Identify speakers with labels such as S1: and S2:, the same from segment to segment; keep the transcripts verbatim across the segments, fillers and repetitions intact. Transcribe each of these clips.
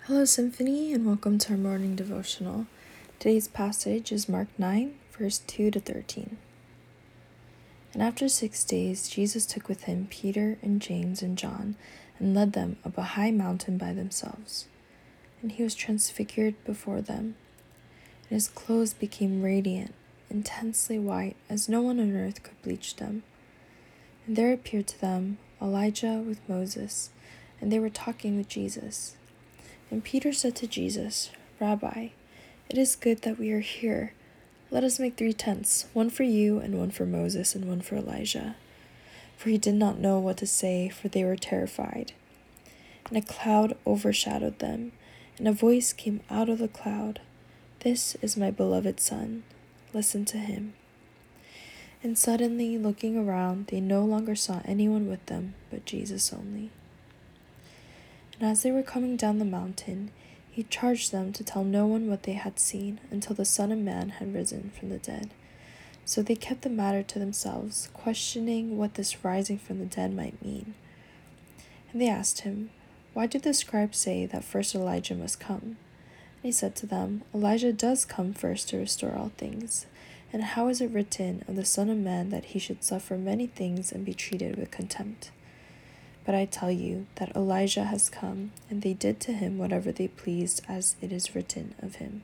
S1: Hello, Symphony, and welcome to our morning devotional. Today's passage is Mark nine, verse two to thirteen. And after six days, Jesus took with him Peter and James and John and led them up a high mountain by themselves. And he was transfigured before them, and his clothes became radiant, intensely white, as no one on earth could bleach them. And there appeared to them Elijah with Moses, and they were talking with Jesus. And Peter said to Jesus, "Rabbi, it is good that we are here. Let us make three tents, one for you, and one for Moses, and one for Elijah." For he did not know what to say, for they were terrified. And a cloud overshadowed them, and a voice came out of the cloud, "This is my beloved Son. Listen to him." And suddenly, looking around, they no longer saw anyone with them but Jesus only. And as they were coming down the mountain, he charged them to tell no one what they had seen until the Son of Man had risen from the dead. So they kept the matter to themselves, questioning what this rising from the dead might mean. And they asked him, "Why do the scribes say that first Elijah must come?" And he said to them, "Elijah does come first to restore all things. And how is it written of the Son of Man that he should suffer many things and be treated with contempt? But I tell you that Elijah has come, and they did to him whatever they pleased, as it is written of him."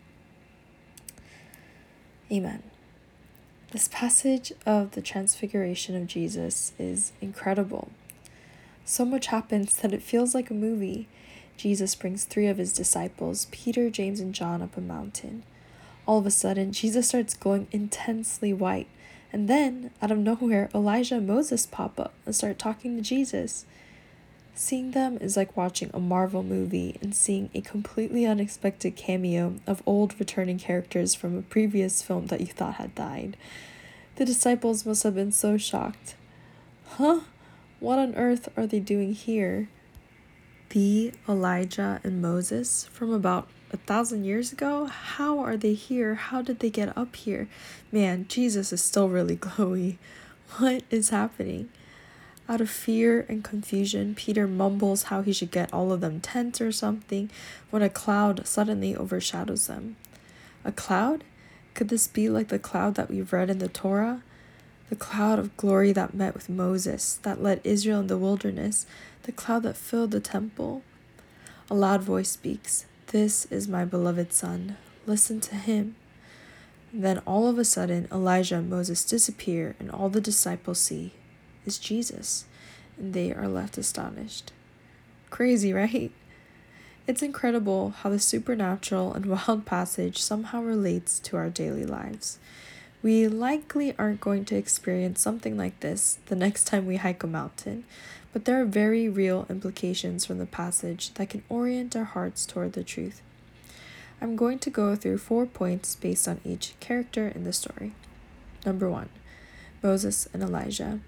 S1: Amen. This passage of the transfiguration of Jesus is incredible. So much happens that it feels like a movie. Jesus brings three of his disciples, Peter, James, and John, up a mountain. All of a sudden, Jesus starts glowing intensely white. And then, out of nowhere, Elijah and Moses pop up and start talking to Jesus. Seeing them is like watching a Marvel movie and seeing a completely unexpected cameo of old returning characters from a previous film that you thought had died. The disciples must have been so shocked. Huh? What on earth are they doing here? The Elijah and Moses from about a thousand years ago? How are they here? How did they get up here? Man, Jesus is still really glowy. What is happening? Out of fear and confusion, Peter mumbles how he should get all of them tents or something when a cloud suddenly overshadows them. A cloud? Could this be like the cloud that we've read in the Torah? The cloud of glory that met with Moses, that led Israel in the wilderness, the cloud that filled the temple. A loud voice speaks, "This is my beloved Son. Listen to him." And then all of a sudden, Elijah and Moses disappear, and all the disciples see is Jesus, and they are left astonished. Crazy, right? It's incredible how the supernatural and wild passage somehow relates to our daily lives. We likely aren't going to experience something like this the next time we hike a mountain, but there are very real implications from the passage that can orient our hearts toward the truth. I'm going to go through four points based on each character in the story. Number one, Moses and Elijah.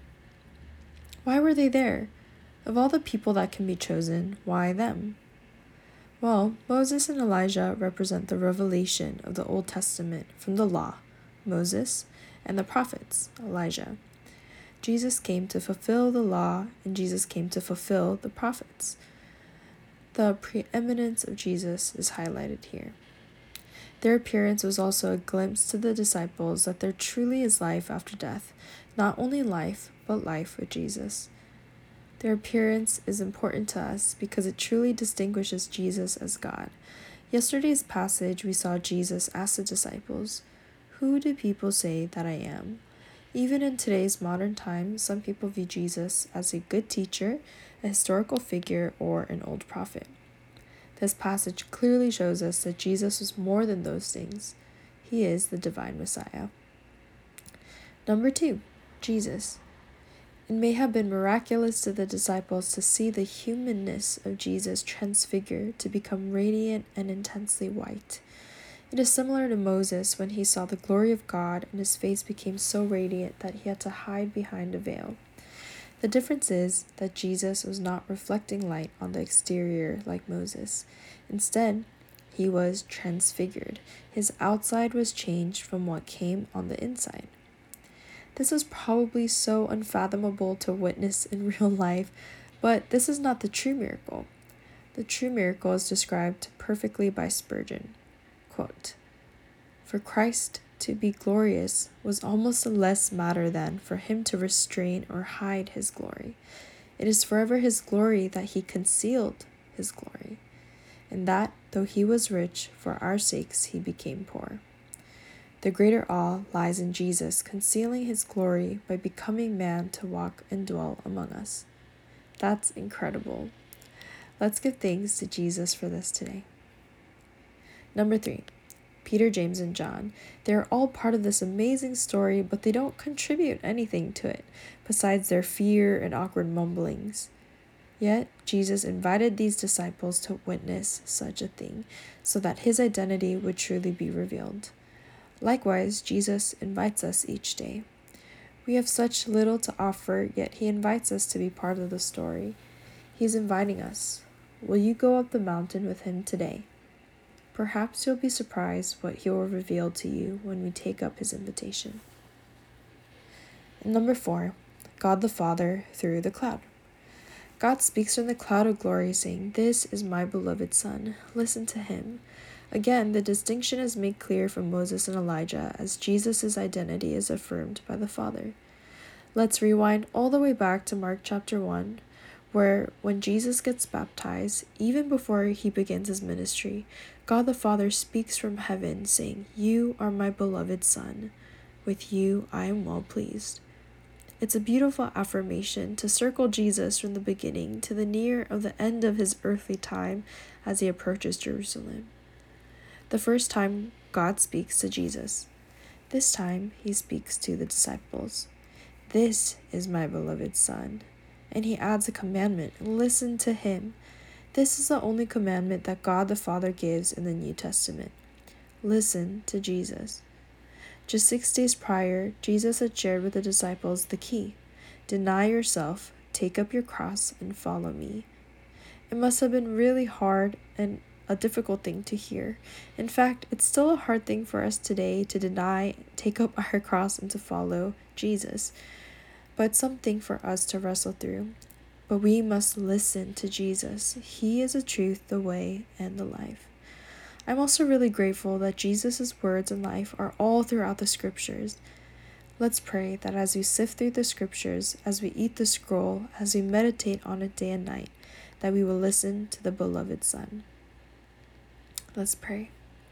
S1: Why were they there? Of all the people that can be chosen, why them? Well, Moses and Elijah represent the revelation of the Old Testament from the law, Moses, and the prophets, Elijah. Jesus came to fulfill the law, and Jesus came to fulfill the prophets. The preeminence of Jesus is highlighted here. Their appearance was also a glimpse to the disciples that there truly is life after death, not only life, but life with Jesus. Their appearance is important to us because it truly distinguishes Jesus as God. Yesterday's passage, we saw Jesus ask the disciples, "Who do people say that I am?" Even in today's modern times, some people view Jesus as a good teacher, a historical figure, or an old prophet. This passage clearly shows us that Jesus was more than those things. He is the divine Messiah. Number two, Jesus. It may have been miraculous to the disciples to see the humanness of Jesus transfigured to become radiant and intensely white. It is similar to Moses when he saw the glory of God and his face became so radiant that he had to hide behind a veil. The difference is that Jesus was not reflecting light on the exterior like Moses. Instead, he was transfigured. His outside was changed from what came on the inside. This is probably so unfathomable to witness in real life, but this is not the true miracle. The true miracle is described perfectly by Spurgeon. Quote, "For Christ to be glorious was almost a less matter than for him to restrain or hide his glory. It is forever his glory that he concealed his glory, and that, though he was rich, for our sakes he became poor. The greater awe lies in Jesus concealing his glory by becoming man to walk and dwell among us." That's incredible. Let's give thanks to Jesus for this today. Number three, Peter, James, and John. They're all part of this amazing story, but they don't contribute anything to it, besides their fear and awkward mumblings. Yet, Jesus invited these disciples to witness such a thing, so that his identity would truly be revealed. Likewise, Jesus invites us each day. We have such little to offer, yet he invites us to be part of the story. He's inviting us. Will you go up the mountain with him today? Perhaps you'll be surprised what he will reveal to you when we take up his invitation. And number four, God the Father through the cloud. God speaks from the cloud of glory, saying, "This is my beloved Son. Listen to him." Again, the distinction is made clear from Moses and Elijah as Jesus' identity is affirmed by the Father. Let's rewind all the way back to Mark chapter one, where when Jesus gets baptized, even before he begins his ministry, God the Father speaks from heaven, saying, "You are my beloved Son. With you I am well pleased." It's a beautiful affirmation to circle Jesus from the beginning to the near of the end of his earthly time as he approaches Jerusalem. The first time God speaks to Jesus. This time he speaks to the disciples. "This is my beloved Son." And he adds a commandment, listen to him. This is the only commandment that God the Father gives in the New Testament. Listen to Jesus. Just six days prior, Jesus had shared with the disciples the key. Deny yourself, take up your cross, and follow me. It must have been really hard and a difficult thing to hear. In fact, it's still a hard thing for us today to deny, take up our cross, and to follow Jesus. But it's something for us to wrestle through. But we must listen to Jesus. He is the truth, the way, and the life. I'm also really grateful that Jesus' words and life are all throughout the scriptures. Let's pray that as we sift through the scriptures, as we eat the scroll, as we meditate on it day and night, that we will listen to the beloved Son. Let's pray.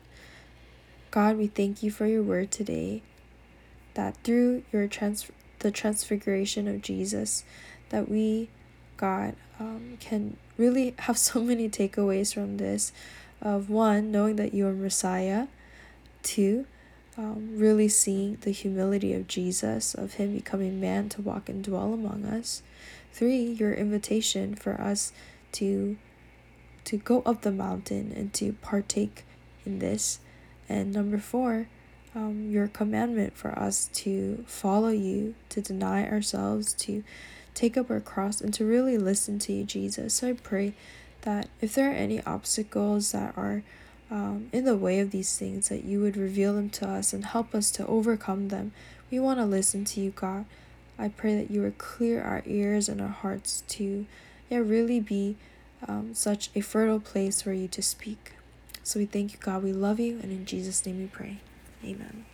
S1: God, we thank you for your word today, that through your trans- the transfiguration of Jesus, that we, God, um, can really have so many takeaways from this. Of one, knowing that you are Messiah. Two, um, really seeing the humility of Jesus, of him becoming man to walk and dwell among us. Three, your invitation for us to to go up the mountain and to partake in this. And number four, um, your commandment for us to follow you, to deny ourselves, to take up our cross, and to really listen to you, Jesus. So I pray that if there are any obstacles that are um, in the way of these things, that you would reveal them to us and help us to overcome them. We want to listen to you, God. I pray that you would clear our ears and our hearts to yeah, really be um, such a fertile place for you to speak. So we thank you, God. We love you, and in Jesus' name we pray. Amen.